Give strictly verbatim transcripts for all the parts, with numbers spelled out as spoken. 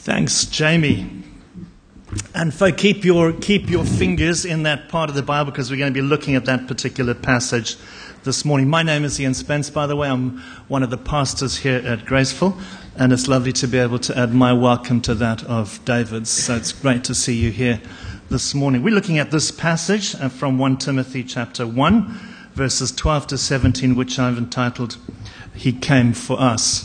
Thanks, Jamie. And folk, keep your keep your fingers in that part of the Bible because we're going to be looking at that particular passage this morning. My name is Ian Spence, by the way. I'm one of the pastors here at Graceful, and it's lovely to be able to add my welcome to that of David's. So it's great to see you here this morning. We're looking at this passage from First Timothy chapter one, verses twelve to seventeen, which I've entitled, "He Came for Us."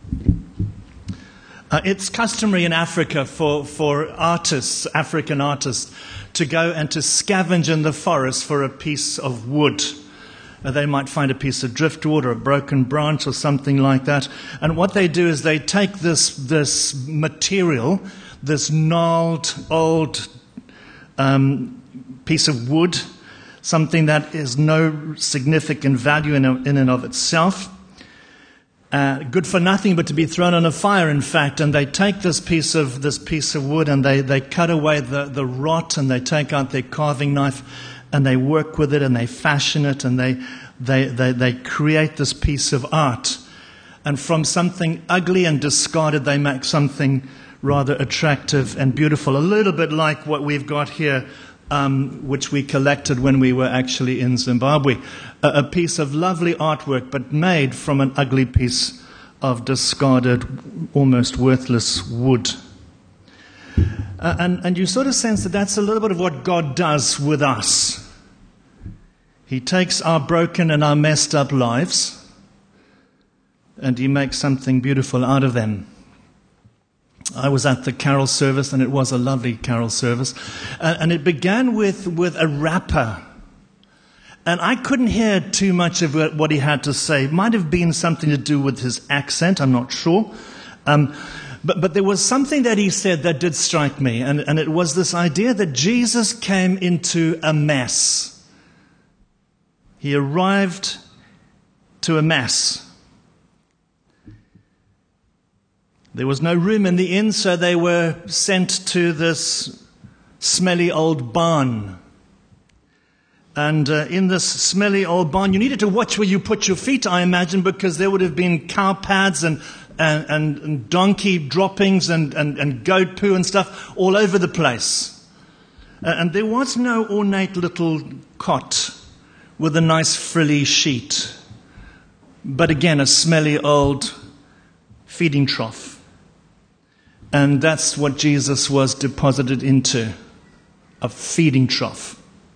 Uh, it's customary in Africa for, for artists, African artists, to go and to scavenge in the forest for a piece of wood. Uh, they might find a piece of driftwood or a broken branch or something like that. And what they do is they take this, this material, this gnarled, old um, piece of wood, something that is no significant value in, in and of itself, Uh, good for nothing but to be thrown on a fire, in fact. And they take this piece of this piece of wood and they, they cut away the, the rot, and they take out their carving knife and they work with it and they fashion it and they, they, they, they create this piece of art. And from something ugly and discarded, they make something rather attractive and beautiful. A little bit like what we've got here, um, which we collected when we were actually in Zimbabwe. A piece of lovely artwork, but made from an ugly piece of discarded, almost worthless wood. Uh, and, and you sort of sense that that's a little bit of what God does with us. He takes our broken and our messed up lives, and He makes something beautiful out of them. I was at the carol service, and it was a lovely carol service. Uh, and it began with, with a rapper. And I couldn't hear too much of what he had to say. It might have been something to do with his accent, I'm not sure. Um, but, but there was something that he said that did strike me, and, and it was this idea that Jesus came into a mess. He arrived to a mess. There was no room in the inn, so they were sent to this smelly old barn. And uh, in this smelly old barn, you needed to watch where you put your feet, I imagine, because there would have been cow pads and, and, and, and donkey droppings and, and, and goat poo and stuff all over the place. Uh, and there was no ornate little cot with a nice frilly sheet, but again, a smelly old feeding trough. And that's what Jesus was deposited into, a feeding trough.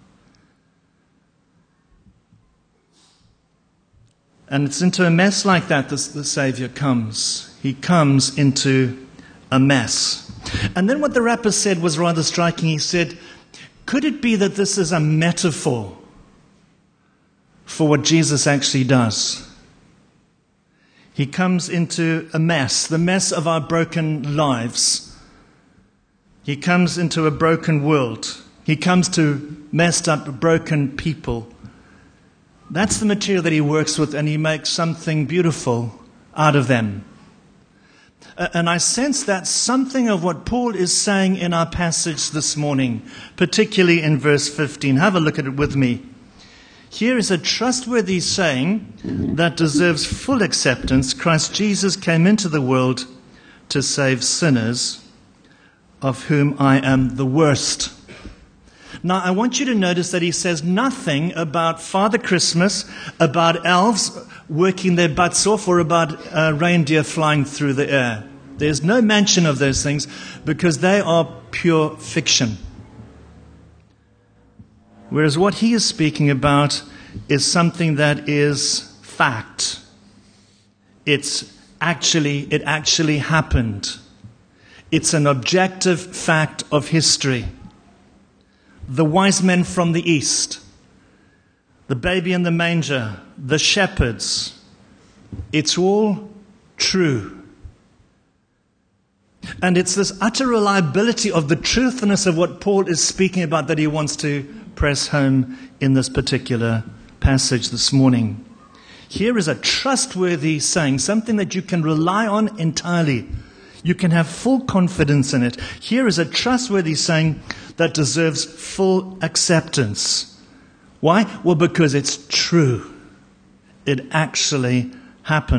And it's into a mess like that that the Savior comes. He comes into a mess. And then what the rapper said was rather striking. He said, could it be that this is a metaphor for what Jesus actually does? He comes into a mess, the mess of our broken lives. He comes into a broken world. He comes to messed up, broken people. That's the material that He works with, and He makes something beautiful out of them. Uh, and I sense that something of what Paul is saying in our passage this morning, particularly in verse fifteen. Have a look at it with me. Here is a trustworthy saying that deserves full acceptance. Christ Jesus came into the world to save sinners, of whom I am the worst. Now, I want you to notice that he says nothing about Father Christmas, about elves working their butts off, or about uh, reindeer flying through the air. There's no mention of those things because they are pure fiction. Whereas what he is speaking about is something that is fact. It's actually, it actually happened. It's an objective fact of history. The wise men from the east, the baby in the manger, the shepherds, it's all true. And it's this utter reliability of the truthfulness of what Paul is speaking about that he wants to press home in this particular passage this morning. Here is a trustworthy saying, something that you can rely on entirely. You can have full confidence in it. Here is a trustworthy saying that deserves full acceptance. Why? Well, because it's true. It actually happened.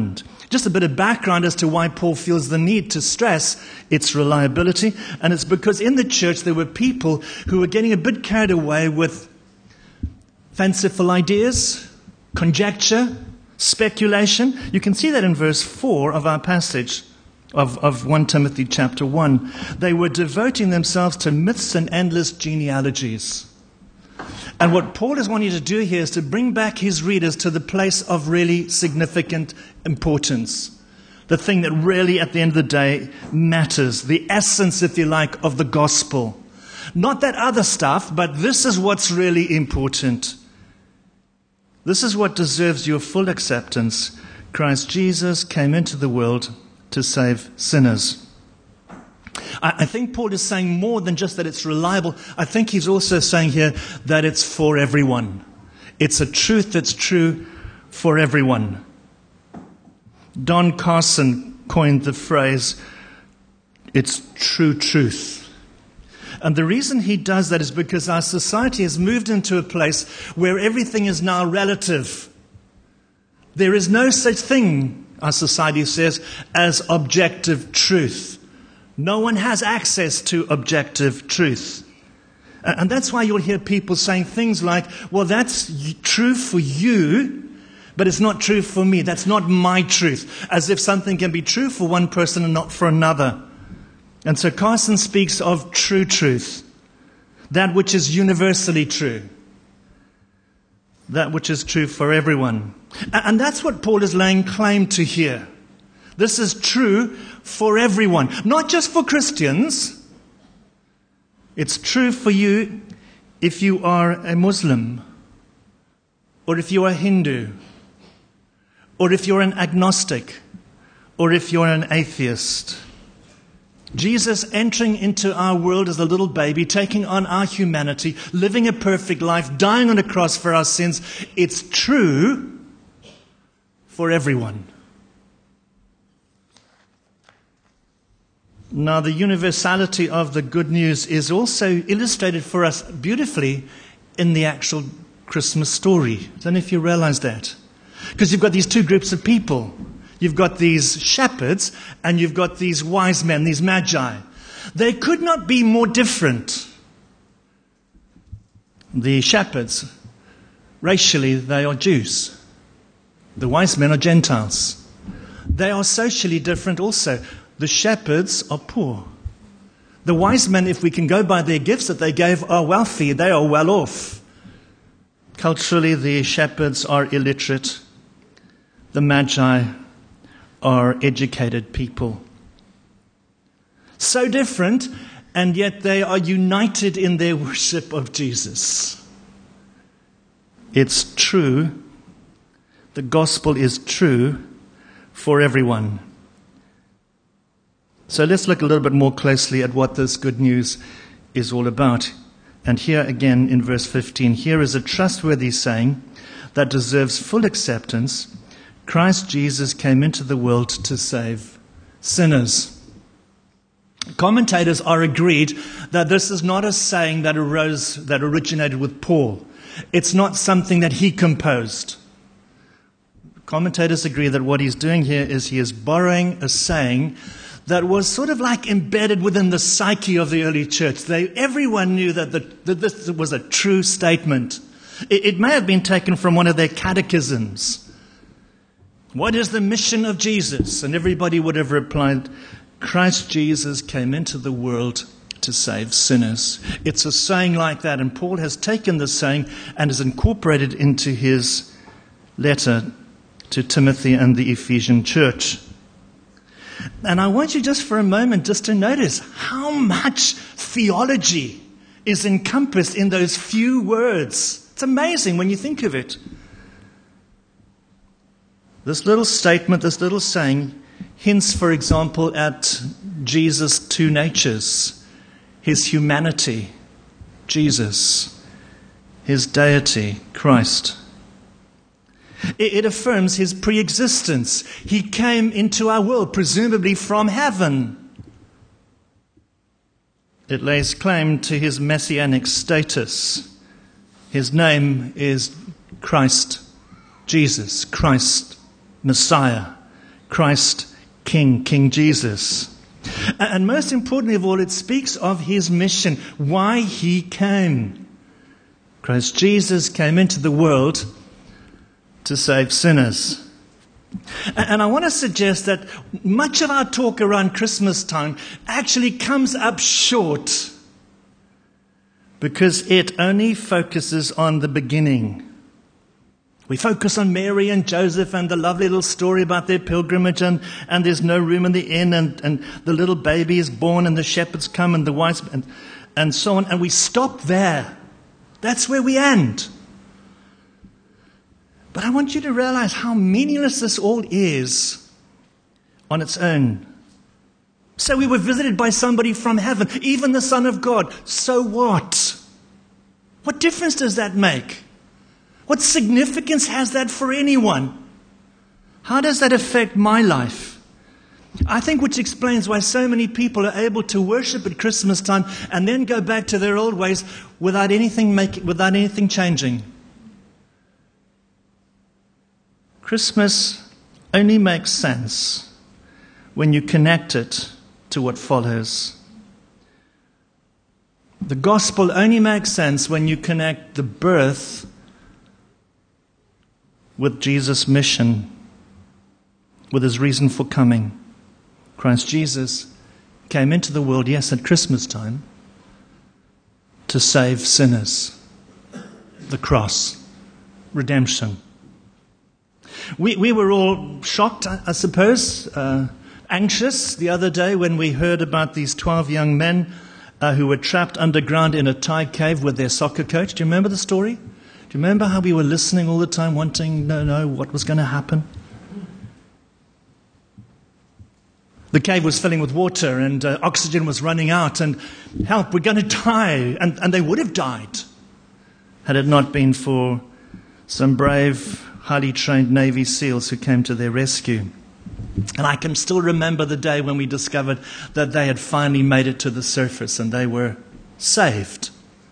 Just a bit of background as to why Paul feels the need to stress its reliability. And it's because in the church there were people who were getting a bit carried away with fanciful ideas, conjecture, speculation. You can see that in verse four of our passage of, of First Timothy chapter one. They were devoting themselves to myths and endless genealogies. And what Paul is wanting to do here is to bring back his readers to the place of really significant importance. The thing that really, at the end of the day, matters. The essence, if you like, of the gospel. Not that other stuff, but this is what's really important. This is what deserves your full acceptance. Christ Jesus came into the world to save sinners. I think Paul is saying more than just that it's reliable. I think he's also saying here that it's for everyone. It's a truth that's true for everyone. Don Carson coined the phrase, it's true truth. And the reason he does that is because our society has moved into a place where everything is now relative. There is no such thing, our society says, as objective truth. No one has access to objective truth. And that's why you'll hear people saying things like, well, that's true for you, but it's not true for me. That's not my truth. As if something can be true for one person and not for another. And so Carson speaks of true truth. That which is universally true. That which is true for everyone. And that's what Paul is laying claim to here. This is true for everyone, not just for Christians. It's true for you if you are a Muslim, or if you are Hindu, or if you're an agnostic, or if you're an atheist. Jesus entering into our world as a little baby, taking on our humanity, living a perfect life, dying on a cross for our sins. It's true for everyone. Now, the universality of the good news is also illustrated for us beautifully in the actual Christmas story. I don't know if you realize that. Because you've got these two groups of people. You've got these shepherds and you've got these wise men, these magi. They could not be more different. The shepherds, racially, they are Jews. The wise men are Gentiles. They are socially different also. The shepherds are poor. The wise men, if we can go by their gifts that they gave, are wealthy. They are well off. Culturally, the shepherds are illiterate. The magi are educated people. So different, and yet they are united in their worship of Jesus. It's true. The gospel is true for everyone. So let's look a little bit more closely at what this good news is all about. And here again in verse fifteen, here is a trustworthy saying that deserves full acceptance. Christ Jesus came into the world to save sinners. Commentators are agreed that this is not a saying that arose, that originated with Paul. It's not something that he composed. Commentators agree that what he's doing here is he is borrowing a saying that was sort of like embedded within the psyche of the early church. They, everyone knew that, the, that this was a true statement. It, it may have been taken from one of their catechisms. What is the mission of Jesus? And everybody would have replied, Christ Jesus came into the world to save sinners. It's a saying like that, and Paul has taken the saying and has incorporated into his letter to Timothy and the Ephesian church. And I want you just for a moment just to notice how much theology is encompassed in those few words. It's amazing when you think of it. This little statement, this little saying, hints, for example, at Jesus' two natures. His humanity, Jesus. His deity, Christ. It affirms his pre-existence. He came into our world, presumably from heaven. It lays claim to his messianic status. His name is Christ Jesus, Christ Messiah, Christ King, King Jesus. And most importantly of all, it speaks of his mission, why he came. Christ Jesus came into the world to save sinners. And I want to suggest that much of our talk around Christmas time actually comes up short because it only focuses on the beginning. We focus on Mary and Joseph and the lovely little story about their pilgrimage and, and there's no room in the inn and, and the little baby is born and the shepherds come and the wise and, and so on. And we stop there. That's where we end. But I want you to realize how meaningless this all is on its own. So we were visited by somebody from heaven, even the Son of God. So what? What difference does that make? What significance has that for anyone? How does that affect my life? I think which explains why so many people are able to worship at Christmas time and then go back to their old ways without anything making, without anything changing. Christmas only makes sense when you connect it to what follows. The gospel only makes sense when you connect the birth with Jesus' mission, with his reason for coming. Christ Jesus came into the world, yes, at Christmas time, to save sinners. The cross, redemption. We we were all shocked, I, I suppose, uh, anxious the other day when we heard about these twelve young men uh, who were trapped underground in a Thai cave with their soccer coach. Do you remember the story? Do you remember how we were listening all the time, wanting to know what was going to happen? The cave was filling with water and uh, oxygen was running out and help, we're going to die. And, and they would have died had it not been for some brave, highly trained Navy SEALs who came to their rescue. And I can still remember the day when we discovered that they had finally made it to the surface and they were saved.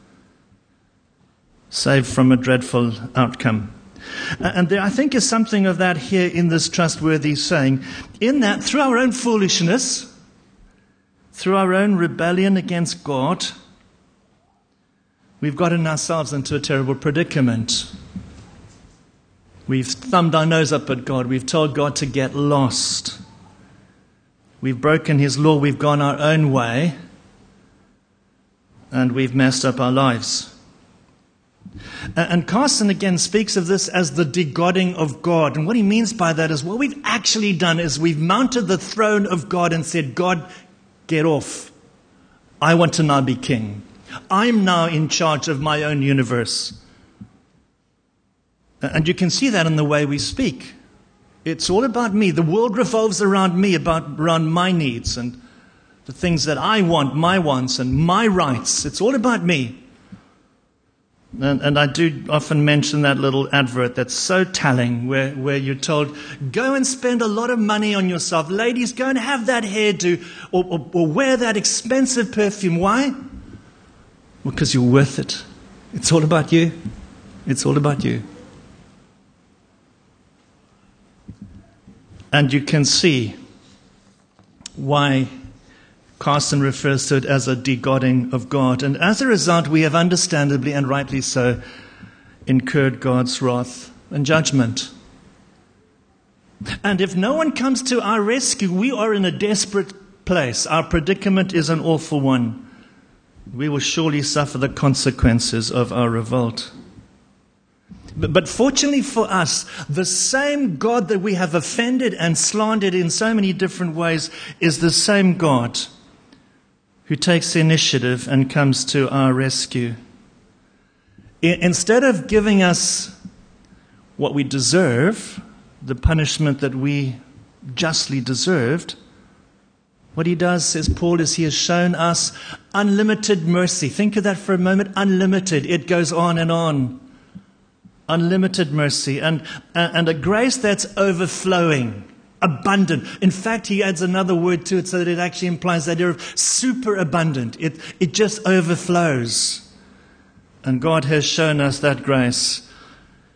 Saved from a dreadful outcome. And there, I think, is something of that here in this trustworthy saying, in that through our own foolishness, through our own rebellion against God, we've gotten ourselves into a terrible predicament. We've thumbed our nose up at God. We've told God to get lost. We've broken his law. We've gone our own way. And we've messed up our lives. And Carson again speaks of this as the degodding of God. And what he means by that is what we've actually done is we've mounted the throne of God and said, God, get off. I want to now be king. I'm now in charge of my own universe. And you can see that in the way we speak. It's all about me. The world revolves around me, about around my needs and the things that I want, my wants and my rights. It's all about me. And, and I do often mention that little advert that's so telling where, where you're told, go and spend a lot of money on yourself. Ladies, go and have that hairdo or, or, or wear that expensive perfume. Why? Because you're worth it. It's all about you. It's all about you. And you can see why Carson refers to it as a degodding of God. And as a result, we have understandably and rightly so incurred God's wrath and judgment. And if no one comes to our rescue, we are in a desperate place. Our predicament is an awful one. We will surely suffer the consequences of our revolt. But, but fortunately for us, the same God that we have offended and slandered in so many different ways is the same God who takes the initiative and comes to our rescue. I, instead of giving us what we deserve, the punishment that we justly deserved, what he does, says Paul, is he has shown us unlimited mercy. Think of that for a moment. Unlimited. It goes on and on. Unlimited mercy and, and a grace that's overflowing, abundant. In fact, he adds another word to it so that it actually implies that you're super abundant. It, it just overflows. And God has shown us that grace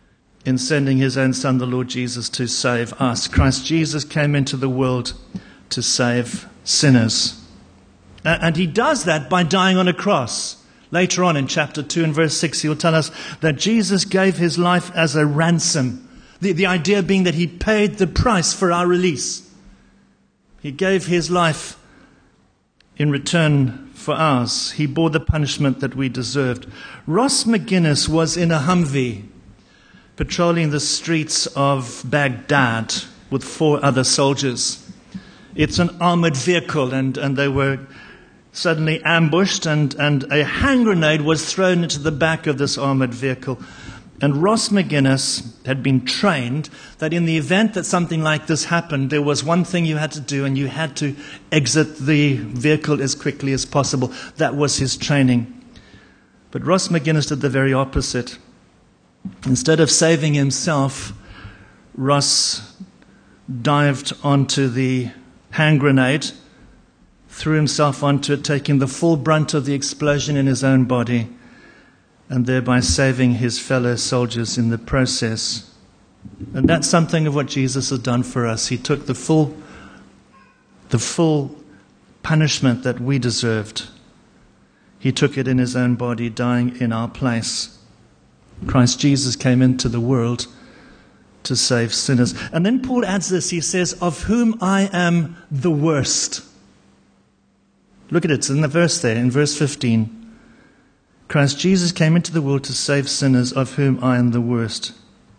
in sending his own Son, the Lord Jesus, to save us. Christ Jesus came into the world to save sinners. And he does that by dying on a cross. Later on in chapter two and verse six, he will tell us that Jesus gave his life as a ransom. The, the idea being that he paid the price for our release. He gave his life in return for ours. He bore the punishment that we deserved. Ross McGuinness was in a Humvee patrolling the streets of Baghdad with four other soldiers. It's an armored vehicle, and, and they were suddenly ambushed, and, and a hand grenade was thrown into the back of this armored vehicle. And Ross McGuinness had been trained that in the event that something like this happened, there was one thing you had to do, and you had to exit the vehicle as quickly as possible. That was his training. But Ross McGuinness did the very opposite. Instead of saving himself, Ross dived onto the hand grenade, threw himself onto it, taking the full brunt of the explosion in his own body, and thereby saving his fellow soldiers in the process. And that's something of what Jesus has done for us. He took the full, the full punishment that we deserved. He took it in his own body, dying in our place. Christ Jesus came into the world to save sinners. And then Paul adds this. He says, of whom I am the worst. Look at it. It's in the verse there, in verse fifteen. Christ Jesus came into the world to save sinners, of whom I am the worst.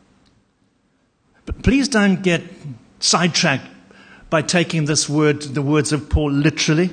But please don't get sidetracked by taking this word, the words of Paul, literally.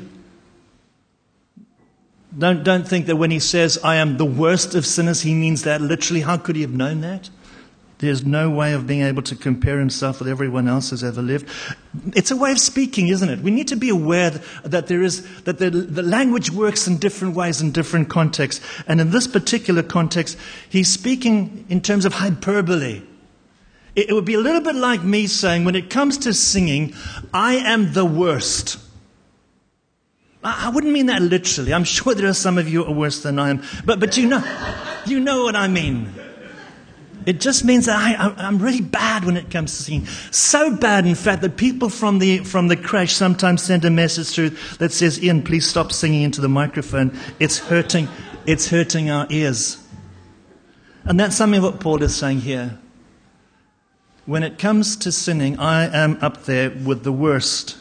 Don't, don't think that when he says, I am the worst of sinners, he means that literally. How could he have known that? There's no way of being able to compare himself with everyone else who's ever lived. It's a way of speaking, isn't it? We need to be aware that there is that the, the language works in different ways in different contexts. And in this particular context, he's speaking in terms of hyperbole. It, it would be a little bit like me saying, when it comes to singing, I am the worst. I, I wouldn't mean that literally. I'm sure there are some of you who are worse than I am. But, but you know, you know what I mean. It just means that I, I'm really bad when it comes to singing. So bad, in fact, that people from the from the crash sometimes send a message through that says, Ian, please stop singing into the microphone. It's hurting, it's hurting our ears. And that's something what Paul is saying here. When it comes to sinning, I am up there with the worst.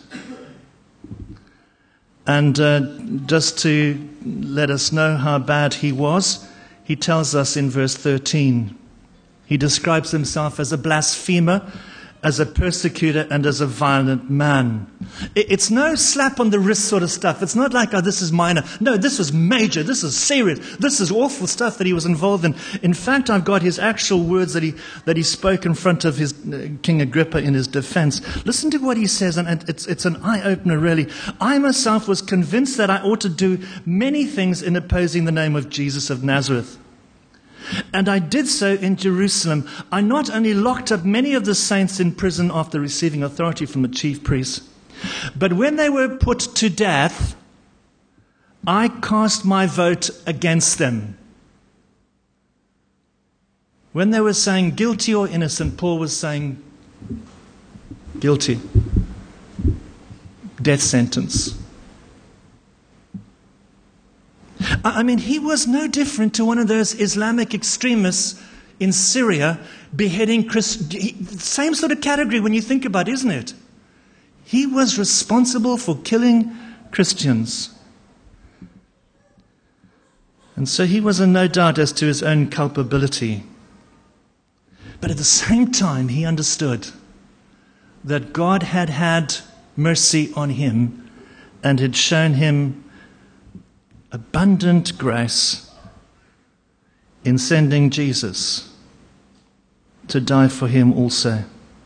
And uh, just to let us know how bad he was, he tells us in verse thirteen. He describes himself as a blasphemer, as a persecutor, and as a violent man. It's no slap on the wrist sort of stuff. It's not like, oh, this is minor. No, this was major. This is serious. This is awful stuff that he was involved in. In fact, I've got his actual words that he that he spoke in front of his uh, King Agrippa in his defense. Listen to what he says, and it's, it's an eye-opener, really. I myself was convinced that I ought to do many things in opposing the name of Jesus of Nazareth. And I did so in Jerusalem. I not only locked up many of the saints in prison after receiving authority from the chief priests, but when they were put to death, I cast my vote against them. When they were saying guilty or innocent, Paul was saying guilty. Death sentence. I mean, he was no different to one of those Islamic extremists in Syria beheading Christians. Same sort of category when you think about it, isn't it? He was responsible for killing Christians. And so he was in no doubt as to his own culpability. But at the same time, he understood that God had had mercy on him and had shown him abundant grace in sending Jesus to die for him also.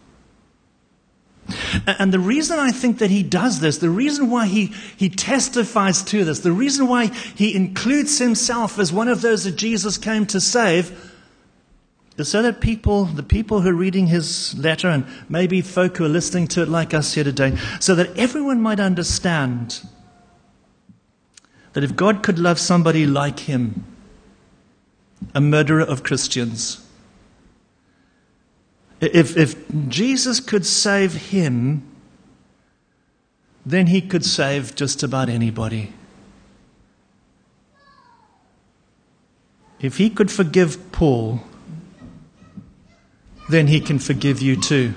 And the reason I think that he does this, the reason why he, he testifies to this, the reason why he includes himself as one of those that Jesus came to save, is so that people, the people who are reading his letter, and maybe folk who are listening to it like us here today, so that everyone might understand that if God could love somebody like him, a murderer of Christians, If, if Jesus could save him, then he could save just about anybody. If he could forgive Paul, then he can forgive you too.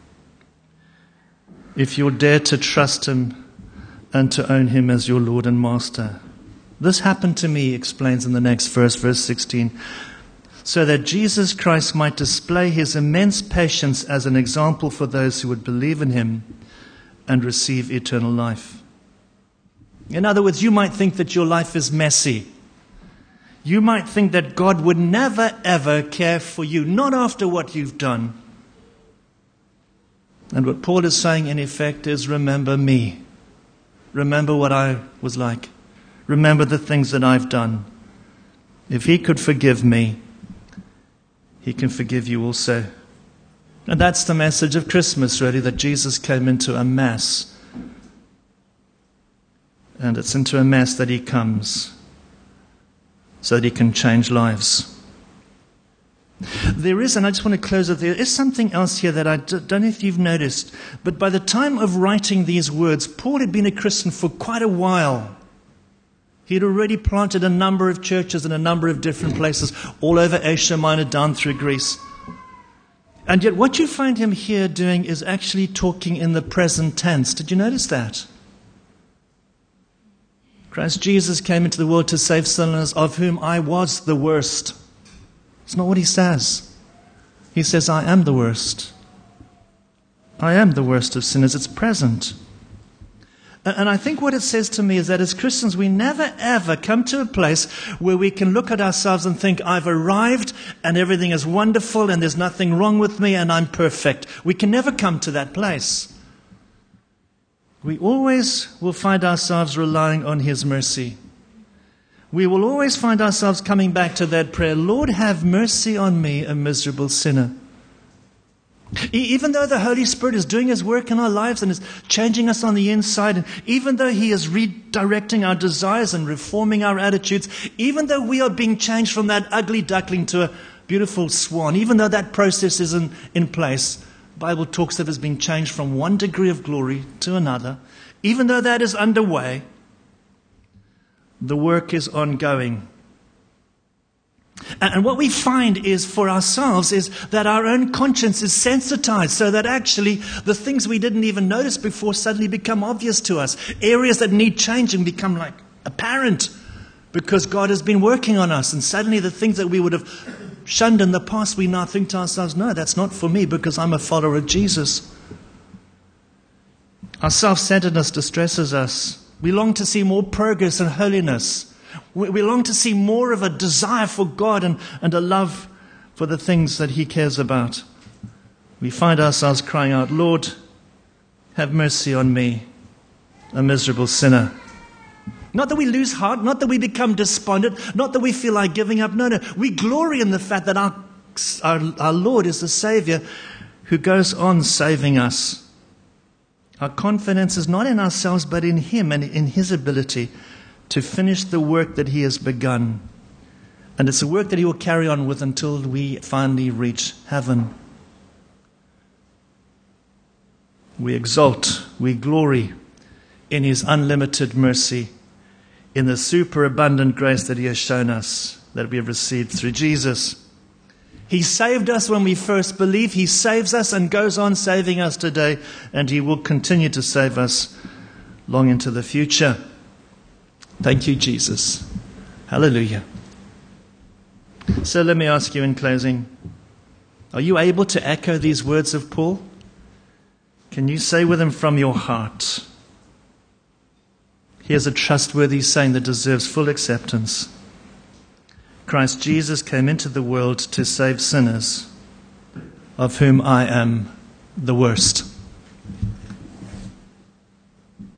If you'll dare to trust him and to own him as your Lord and Master. This happened to me, he explains in the next verse, verse sixteen, so that Jesus Christ might display his immense patience as an example for those who would believe in him and receive eternal life. In other words, you might think that your life is messy. You might think that God would never, ever care for you, not after what you've done. And what Paul is saying, in effect, is remember me. Remember what I was like. Remember the things that I've done. If he could forgive me, he can forgive you also. And that's the message of Christmas, really, that Jesus came into a mess. And it's into a mess that he comes, so that he can change lives. There is, and I just want to close it, there is something else here that I don't know if you've noticed, but by the time of writing these words, Paul had been a Christian for quite a while. He had already planted a number of churches in a number of different places, all over Asia Minor, down through Greece. And yet what you find him here doing is actually talking in the present tense. Did you notice that? Christ Jesus came into the world to save sinners, of whom I was the worst. It's not what he says. He says, I am the worst. I am the worst of sinners. It's present. And I think what it says to me is that as Christians, we never ever come to a place where we can look at ourselves and think, I've arrived and everything is wonderful and there's nothing wrong with me and I'm perfect. We can never come to that place. We always will find ourselves relying on his mercy. We will always find ourselves coming back to that prayer, Lord, have mercy on me, a miserable sinner. Even though the Holy Spirit is doing his work in our lives and is changing us on the inside, and even though he is redirecting our desires and reforming our attitudes, even though we are being changed from that ugly duckling to a beautiful swan, even though that process is in, in place, the Bible talks of us being changed from one degree of glory to another, even though that is underway, the work is ongoing. And what we find is for ourselves is that our own conscience is sensitized so that actually the things we didn't even notice before suddenly become obvious to us. Areas that need changing become like apparent because God has been working on us. And suddenly the things that we would have shunned in the past, we now think to ourselves, no, that's not for me because I'm a follower of Jesus. Our self-centeredness distresses us. We long to see more progress and holiness. We, we long to see more of a desire for God and, and a love for the things that he cares about. We find ourselves crying out, Lord, have mercy on me, a miserable sinner. Not that we lose heart, not that we become despondent, not that we feel like giving up. No, no. We glory in the fact that our, our, our Lord is the Savior who goes on saving us. Our confidence is not in ourselves, but in him and in his ability to finish the work that he has begun. And it's a work that he will carry on with until we finally reach heaven. We exalt, we glory in his unlimited mercy, in the superabundant grace that he has shown us, that we have received through Jesus. He saved us when we first believed. He saves us and goes on saving us today. And he will continue to save us long into the future. Thank you, Jesus. Hallelujah. So let me ask you in closing, are you able to echo these words of Paul? Can you say with him from your heart, here's a trustworthy saying that deserves full acceptance. Christ Jesus came into the world to save sinners, of whom I am the worst.